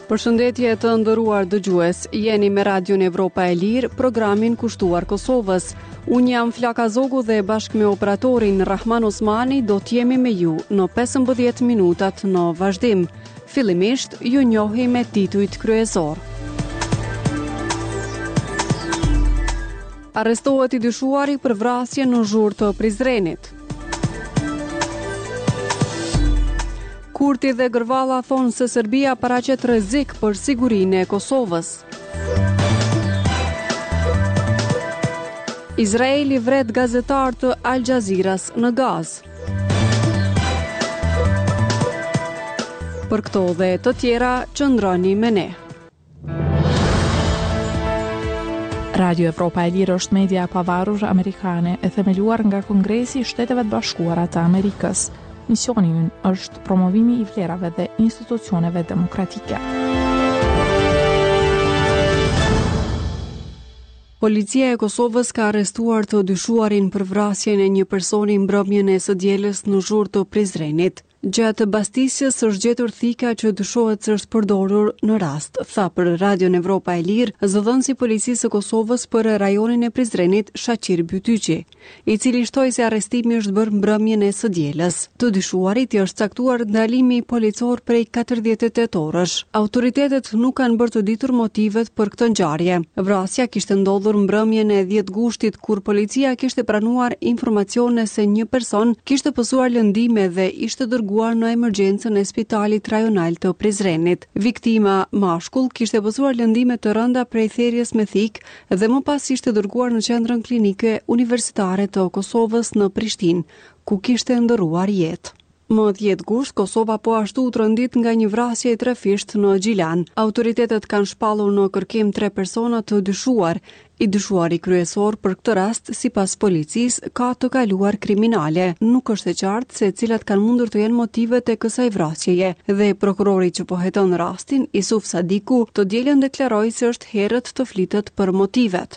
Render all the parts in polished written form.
Përshëndetje të nderuar dëgjues, jeni me Radion Evropa e Lirë, programin kushtuar Kosovës. Unë jam Flaka Zogu dhe bashkë me operatorin Rahman Osmani do t'jemi me ju në 15 minutat në vazhdim. Fillimisht, ju njohi me titujt kryesor. Arrestohet i dyshuari për vrasje në zhurmë të Prizrenit. Kurti dhe Gërvalla thonë se Serbia paraqet rrezik për sigurinë e Kosovës. Izraeli vret gazetar të Al Jazeeras në Gazë. Për këto dhe të tjera, qëndroni me ne. Radio Evropa e Lirë është media e pavarur amerikane e themeluar nga Kongresi i Shteteve të Bashkuara të Amerikës. Misioni ynë është promovimi i vlerave dhe institucioneve demokratike. Policia e Kosovës ka arrestuar të dyshuarin për vrasjen e një personi mbrëmjen e së dielës në zhurmë të Prizrenit. Gjatë bastisjes është gjetur thika që dyshohet se është përdorur në rast, tha për Radion Evropa e Lirë zëdhënësi policisë së Kosovës për rajonin e Prizrenit Shaqir Bytyqi, i cili shtoi se arrestimi është bërë mbrëmjen e së dielës. Të dyshuarit i është caktuar ndalimi policor prej 48 orësh. Autoritetet nuk kanë bërë të ditur motivet për këtë ngjarje. Vrasja kishte ndodhur mbrëmjen e 10 gushtit kur policia kishte pranuar informacione se një person kishte pësuar lëndime dhe ishte dërguar në emergjencën e spitalit rajonal të Prizrenit. Viktima mashkull kishte pësuar lëndime të rënda prej therrjes me thikë dhe më pas ishte dërguar në qendrën klinike universitare të Kosovës në Prishtinë, ku kishte ndëruar jetë. Më 10 gusht, Kosova po ashtu u trondit nga një vrasje e trefisht në Gjilan. Autoritetet kanë shpallur në kërkim 3 persona të dyshuar. I dyshuari kryesor për këtë rast, sipas policisë, ka të kaluar kriminale. Nuk është e qartë se cilat kanë mundur të jenë motivet e kësaj vrasjeje dhe prokurori që po heton rastin, Isuf Sadiku, të dielën deklaroi se është herët të flitet për motivet.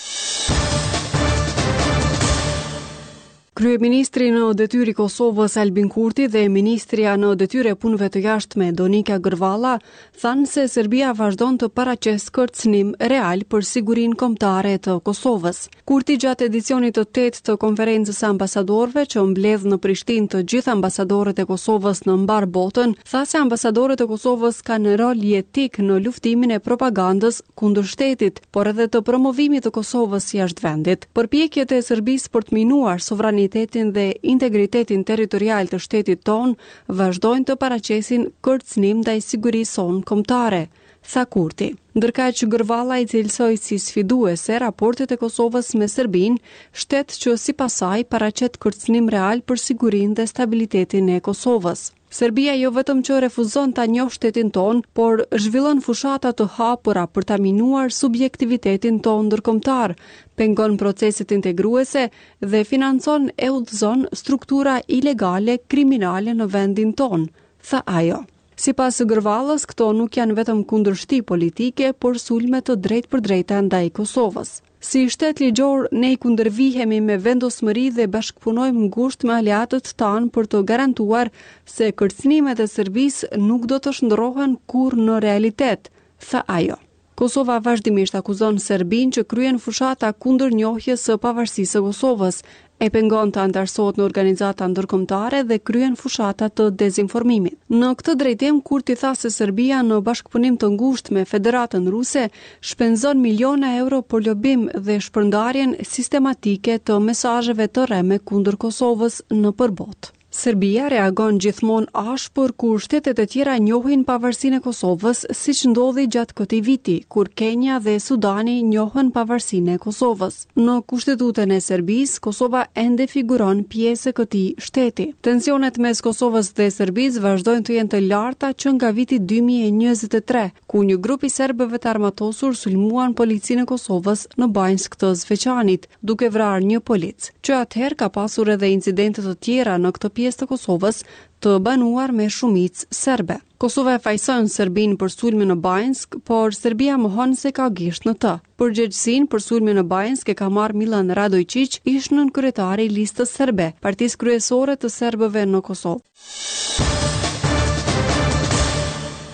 Kryeministri në detyrë i Kosovës Albin Kurti dhe ministrja në detyrë e punëve të jashtme Donika Gërvalla thanë se Serbia vazhdon të paraqesë kërcënim real për sigurinë kombëtare të Kosovës. Kurti gjatë edicionit të 8 të konferencës së ambasadorëve që mbledh në Prishtinë të gjithë ambasadorët e Kosovës në mbar botën, tha se ambasadorët e Kosovës kanë rol jetik në luftimin e propagandës kundër shtetit, por edhe të promovimit të Kosovës jashtë vendit. Përpjekjet e Serbisë për të minuar sovranitetin dhe integritetin territorial të shtetit ton vazhdojnë të paraqesin kërcënim ndaj sigurisë sonë kombëtare, tha Kurti. Ndërkaq Gërvalla i cilësoi si sfiduese raportet e Kosovës me Serbinë, shtet që sipas saj paraqet kërcënim real për sigurinë dhe stabilitetin e Kosovës. Serbia jo vetëm që refuzon ta njohë shtetin ton, por zhvillon fushata të hapura për ta minuar subjektivitetin ton ndërkombëtar, pengon proceset integruese dhe financon e udhëzon struktura ilegale kriminale në vendin ton, tha ajo. Sipas Gërvallës, këto nuk janë vetëm kundërshti politike, por sulme të drejtpërdrejta ndaj Kosovës. Si shtet ligjor, ne i kundërvihemi me vendosmëri dhe bashkëpunojmë ngushtë me aleatët tanë për të garantuar se kërcënimet e Serbisë nuk do të shndërrohen kurrë në realitet, tha ajo. Kosova vazhdimisht akuzon Serbinë që kryen fushata kundër njohjes së pavarësisë së Kosovës, e pengon të antarësohet në organizata ndërkombëtare dhe kryen fushata të dezinformimit. Në këtë drejtim, Kurti tha se Serbia në bashkëpunim të ngushtë me Federatën Ruse shpenzon miliona euro për lobim dhe shpërndarjen sistematike të mesazheve të rreme kundër Kosovës në përbot. Serbia reagon gjithmonë ashpër kur shtetet e tjera njohin pavarësinë e Kosovës, siç ndodhi gjatë këtij viti, kur Kenja dhe Sudani njohën pavarësinë e Kosovës. Në kushtetutën e Serbisë, Kosova ende figuron pjesë e këtij shteti. Tensionet mes Kosovës dhe Serbisë vazhdojnë të jenë të larta që nga viti 2023, ku një grup i serbëve të armatosur sulmuan policinë e Kosovës në Banjsk të Zveçanit, duke vrarë një polic. Që atëherë ka pasur edhe incidente të tjera në këtë pjesë të Kosovës të banuar me shumicë serbe. Kosova e fajson Serbinë për sulmin në Banjsk, por Serbia mohon se ka gisht në të. Përgjegjësinë për sulmin në Banjsk e ka marrë Milan Radojčić, ish nën kryetari i listës serbe, partisë kryesore të serbëve në Kosovë.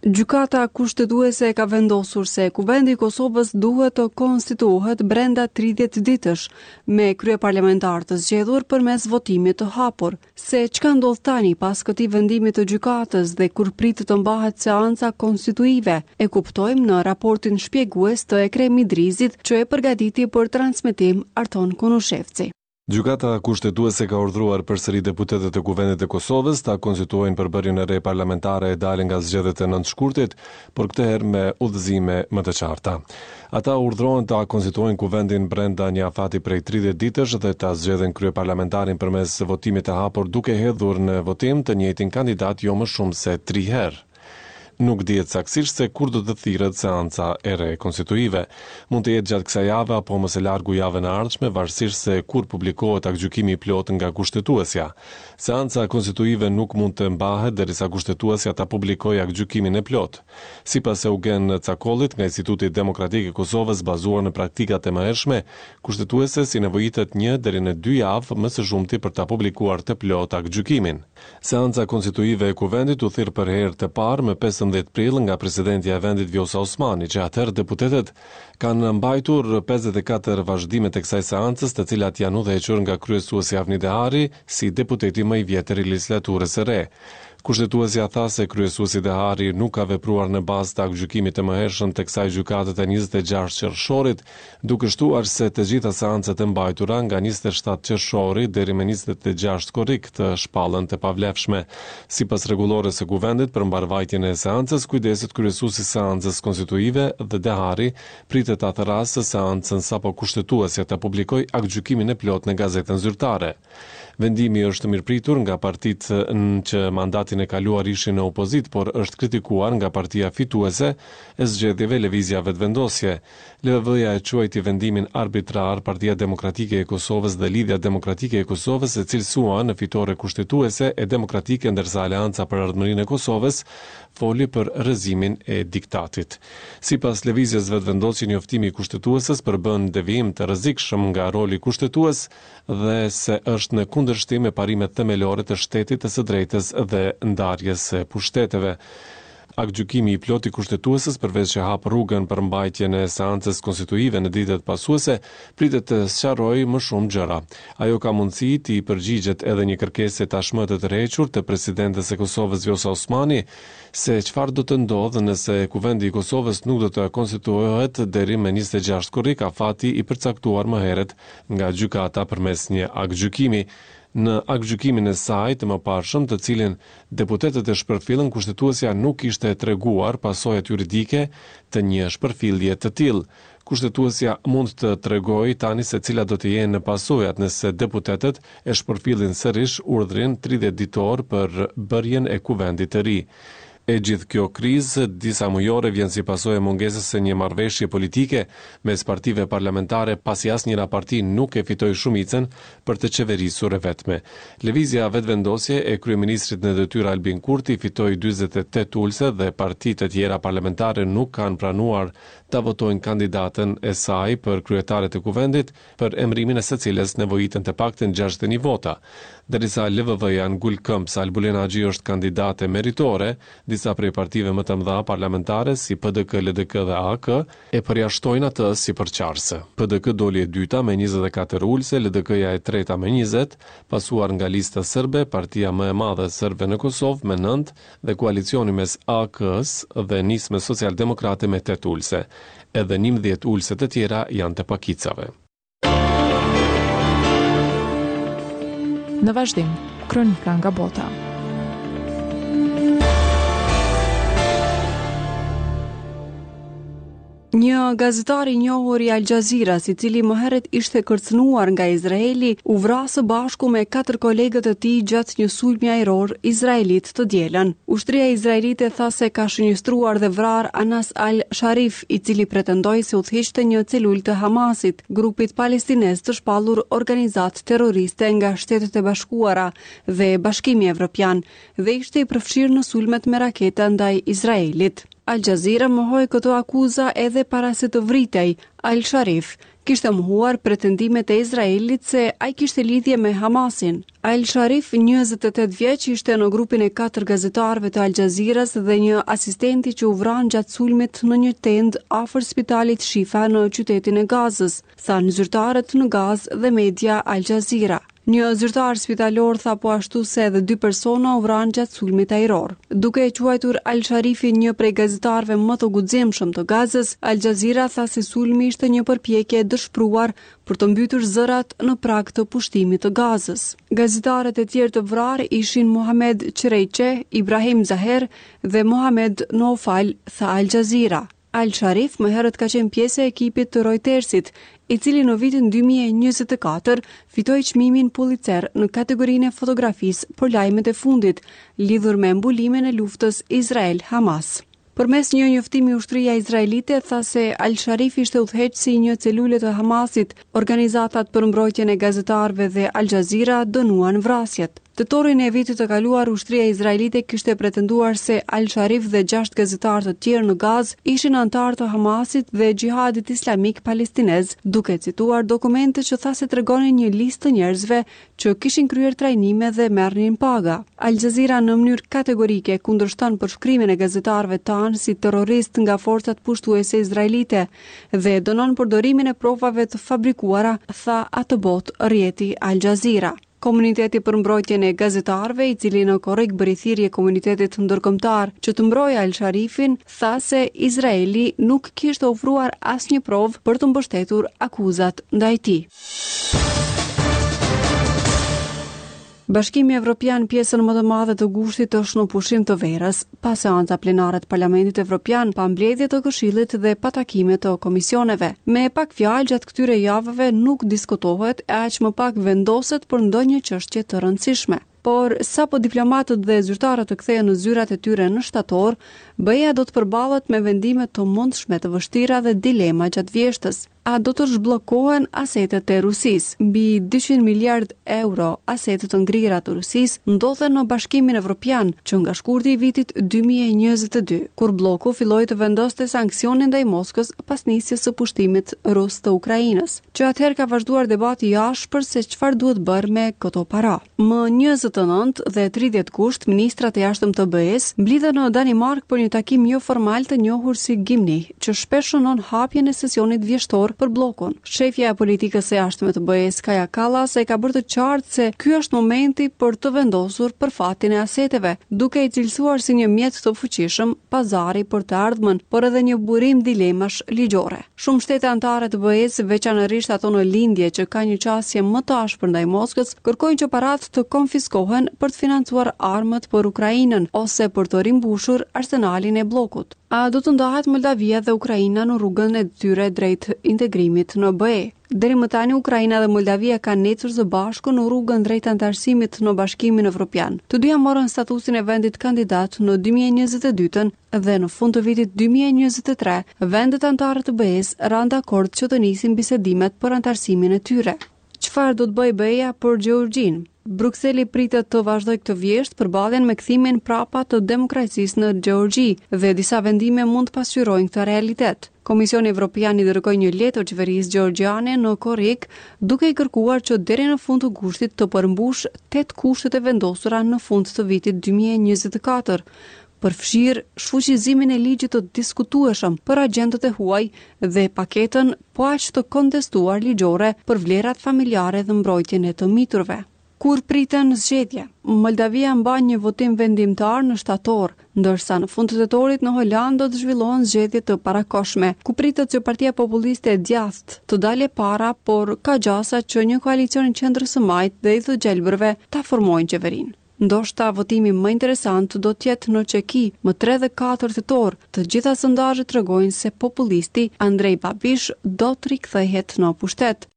Gjykata kushtetuese ka vendosur se Kuvendi i Kosovës duhet të konstituohet brenda 30 ditësh me kryeparlamentar të zgjedhur përmes votimit të hapur. Se çka ndodh tani pas këtij vendimi të gjykatës dhe kur pritet të mbahet seanca konstituive, e kuptojmë në raportin shpjegues të Ekrem Idrizit që e përgatiti për transmetim Arton Kunushevci. Gjykata kushtetuese ka urdhëruar përsëri deputetët e Kuvendit të Kosovës ta konstituojnë përbërjen e re parlamentare e dalë nga zgjedhjet e 9 shkurtit, por këtë herë me udhëzime më të qarta. Ata urdhërohen ta konstituojnë Kuvendin brenda një afati prej 30 ditësh dhe ta zgjedhin kryeparlamentarin përmes votimit të hapur duke hedhur në votim të njëjtin kandidat jo më shumë se 3 herë. Nuk dihet saktësisht se kur do të thirret seanca e re konstituive. Mund të jetë gjatë kësaj jave apo më së largu javën e ardhshme, varësisht se kur publikohet aktgjykimi i plot nga kushtetuesja. Seanca konstituive nuk mund të mbahet derisa kushtetuesja ta publikojë aktgjykimin e plot. Sipas Eugen Cakollit nga Instituti Demokratik i Kosovës, bazuar në praktikat e mëhershme, kushtetueses i nevojitet 1 deri në 2 javë më së shumti për ta publikuar të plot aktgjykimin. Seanca konstituive e Kuvendit u thirr për herë të parë më 15 prill nga presidentja e vendit Vjosa Osmani, që atëherë deputetët kanë mbajtur 54 vazhdimet e kësaj seancës, të cilat janë udhëhequr nga kryesuesi Avni Dehari si deputeti më i vjetër i legjislaturës së re. Kushtetuesja tha se kryesuesi Dehari nuk ka vepruar në bazë të aktgjykimit të mëhershëm të kësaj gjykate të 26 qershorit, duke shtuar se të gjitha seancat e mbajtura nga 27 qershori deri me 26 korrik të shpallën të pavlefshme. Sipas rregullores së Kuvendit për mbarvajtjen e seancës, kujdeset kryesuesi i seancës konstituive dhe Dehari pritet atë rast së seancën sapo kushtetuesja ta publikojë aktgjykimin e plot në gazetën zyrtare. Vendimi është mirëpritur nga partitë që mandatin e kaluar ishin në opozit, por është kritikuar nga partia fituese e zgjedhjeve Lëvizja Vetëvendosje. LVV-ja e quajti vendimin arbitrar. Partia Demokratike e Kosovës dhe Lidhja Demokratike e Kosovës e cilësuan në fitore kushtetuese e demokratike, ndërsa Aleanca për Ardhmërinë e Kosovës foli për rrëzimin e diktatit. Sipas Lëvizjes Vetëvendosje, njoftimi i kushtetueses përbën devijim të rrezikshëm nga roli kushtetues dhe se është në kundërshtim me parimet themelore të shtetit të së drejtës dhe ndarjes së pushteteve. Aktgjykimi i plot i kushtetueses, përveç që hap rrugën për mbajtjen e seancës konstituive në ditët pasuese, pritet të sqarojë më shumë gjëra. Ajo ka mundësi të i përgjigjet edhe një kërkesë tashmë të tërhequr të presidentes së Kosovës Vjosa Osmani, se çfarë do të ndodhë nëse Kuvendi i Kosovës nuk do të konstituohet deri me 26 korrik, afati i përcaktuar më herët nga gjykata përmes një aktgjykimi. Në aktgjykimin e saj të mëparshëm, të cilin deputetët e shpërfillën, kushtetuesja nuk kishte treguar pasojat juridike të një shpërfillje të tillë. Kushtetuesja mund të tregojë tani se cilat do të jenë pasojat nëse deputetët e shpërfillin sërish urdhrin 30 ditor për bërjen e kuvendit të ri. E gjithë kjo krizë disa mujore vjen si pasojë e mungesës së një marrëveshje politike mes partive parlamentare, pasi asnjëra parti nuk e fitoi shumicën për të qeverisur e vetme. Lëvizja Vetëvendosje e kryeministrit në detyrë Albin Kurti fitoi 48 ulse dhe partitë të tjera parlamentare nuk kanë pranuar ta votojnë kandidatën e saj për kryetare të Kuvendit, për emrimin e secilës nevojiten të paktën 61 vota. Derisa LVV-ja ngul këmbë se Albulena Axhi është kandidate meritore, disa prej partive më të mëdha parlamentare si PDK, LDK dhe AK e përjashtojnë atë si përqarse. PDK doli e dyta me 24 ulse, LDK-ja e treta me 20, pasuar nga lista serbe, partia më e madhe serbe në Kosovë me 9 dhe koalicioni mes AK-s dhe Nisme Socialdemokrate me 8 ulse. Edhe 11 ulse të tjera janë të pakicave. Në vazhdim, kronika nga bota. Një gazetar i njohur i Al Jazeeras, i cili më herët ishte kërcënuar nga Izraeli, u vrasë së bashku me 4 kolegët e tij gjatë një sulmi ajror izraelit të dielën. Ushtria izraelite tha se ka shënjestruar dhe vrar Anas al-Sharif, i cili pretendoi se udhëheqte një celul të Hamasit, grupit palestinez të shpallur organizat terroriste nga Shtetet e Bashkuara dhe Bashkimi Evropian, dhe ishte i përfshirë në sulmet me rakete ndaj Izraelit. Al Jazeera mohoi këto akuza edhe para se të vritej. Al Sharif kishte mohuar pretendimet e Izraelit se ai kishte lidhje me Hamasin. Al Sharif, 28 vjeç, ishte në grupin e 4 gazetarëve të Al Jazeeras dhe një asistenti që u vran gjatë sulmit në një tend afër spitalit Shifa në qytetin e Gazës, thanë zyrtarët në Gazë dhe media Al Jazeera. Një zyrtar spitalor tha po ashtu se edhe 2 persona u vranë gjatë sulmit ajror. Duke e quajtur Al Sharifin një prej gazetarëve më të guximshëm të Gazës, Al Jazeera tha se sulmi ishte një përpjekje e dëshpëruar për të mbytur zërat në prag të pushtimit të Gazës. Gazetarët e tjerë të vrarë ishin Mohamed Qerejqe, Ibrahim Zaher dhe Mohamed Nofal, tha Al Jazeera. Al Sharif më herët ka qenë pjesë e ekipit të Reutersit, i cili në vitin 2024 fitoi çmimin Pulitzer në kategorinë e fotografisë për lajmet e fundit, lidhur me mbulimin e luftës Izrael-Hamas. Përmes një njoftimi, ushtria izraelite tha se Al Sharif ishte udhëheqësi i një celule të Hamasit. Organizatat për mbrojtjen e gazetarëve dhe Al Jazeera dënuan vrasjet. Tetorin e vitit të kaluar, ushtria izraelite kishte pretenduar se Al Sharif dhe 6 gazetarë të tjerë në Gazë ishin antarë të Hamasit dhe Gjihadit Islamik Palestinez, duke cituar dokumente që tha se tregonin një listë të njerëzve që kishin kryer trajnime dhe merrnin paga. Al Jazeera në mënyrë kategorike kundërshton përshkrimin e gazetarëve tanë si terrorist nga forcat pushtuese izraelite dhe dënon përdorimin e provave të fabrikuara, tha atë botë rrjeti Al Jazeera. Komuniteti për mbrojtjen e gazetarëve, i cili në korrik bëri thirrje komunitetit ndërkombëtar që të mbrojë Al Sharifin, tha se Izraeli nuk kishte ofruar asnjë provë për të mbështetur akuzat ndaj tij. Bashkimi Evropian, pjesën më të madhe të gushtit është në pushim të verës, pas seanca plenare të Parlamentit Evropian, pa mbledhje të Këshillit dhe pa takime të komisioneve. Me pak fjalë, gjatë këtyre javëve nuk diskutohet e aq më pak vendoset për ndonjë çështje të rëndësishme. Por sapo diplomatët dhe zyrtarët të kthehen në zyrat e tyre në shtator, BE-ja do të përballet me vendime të mundshme të vështira dhe dilema gjatë vjeshtës. A do të zhbllokohen asetet e Rusisë? Mbi 200 miliard euro asetet të ngrira të Rusisë ndodhen në Bashkimin Evropian që nga shkurti i vitit 2022, kur bloku filloi të vendoste sanksione ndaj Moskës pas nisjes së pushtimit rus të Ukrainës, që atëherë ka vazhduar debati i ashpër se çfarë duhet bërë me këto para. Më 29 dhe 30 gusht, ministrat e jashtëm të BE-s mblidhen në Danimark për një takim jo formal të njohur si Gimni, që shpesh shënon hapjen e sesionit vjeshtor për bllokun. Shefja e politikës së jashtme të BE-s, Kaja Kallas, e ka bërë të qartë se ky është momenti për të vendosur përfatin e aseteve, duke i cilësuar si një mjet të fuqishëm pazari për të ardhmen, por edhe një burim dilemash ligjore. Shumë shtete anëtare të BE-s, veçanërisht ato në lindje që ka një qasje më të ashpër ndaj Moskës, kërkojnë që paratë të konfiskohen për të financuar armët për Ukrainën ose për të rimbushur arsenalin e bllokut. A do të ndahet Moldavia dhe Ukraina në rrugën e tyre drejt integrimit në BE? Deri më tani Ukraina dhe Moldavia kanë ecur së bashku në rrugën drejt antarësimit në Bashkimin Evropian. Të dyja morën statusin e vendit kandidat në 2022 dhe në fund të vitit 2023 vendet anëtare të BE-s ranë dakord që të nisin bisedimet për antarësimin e tyre. Çfarë do të bëjë BE-ja për Gjeorgjinë? Brukseli pritet të vazhdojë këtë vjesht përballjen me kthimin prapa të demokracisë në Gjeorgji dhe disa vendime mund të pasqyrojnë këtë realitet. Komisioni Evropian i dërgoi një letër qeverisë gjeorgjiane në korrik duke i kërkuar që deri në fund të gushtit të përmbush 8 kushtet e vendosura në fund të vitit 2024. Përfshir shfuqizimin e ligjit të diskutueshëm për agjentët e huaj dhe paketën po aq të kontestuar ligjore për vlerat familjare dhe mbrojtjen e të miturve. Kur priten zgjedhje? Moldavia mban një votim vendimtar në shtator, ndërsa në fund të tetorit në Holand do të zhvillohen zgjedhje të parakohshme, ku pritet që Partia Populiste e Djathtë të dalë para, por ka gjasa që një koalicion i qendrës së majt dhe i të gjelbërve ta formojnë qeverinë. Ndoshta votimi më interesant do të jetë në Çeki më 3 dhe 4 tetor. Të gjitha sondazhet tregojnë se populisti Andrej Babiš do të rikthehet në pushtet.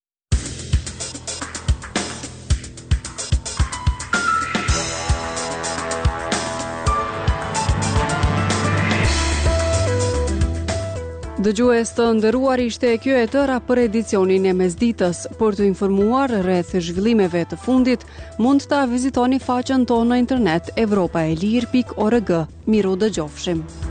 Dëgjues të nderuar, ishte kjo e tëra për edicionin e mesditës. Për të informuar rreth zhvillimeve të fundit, mund ta vizitoni faqen tonë në internet europaelir.org. Miru dëgjofshim.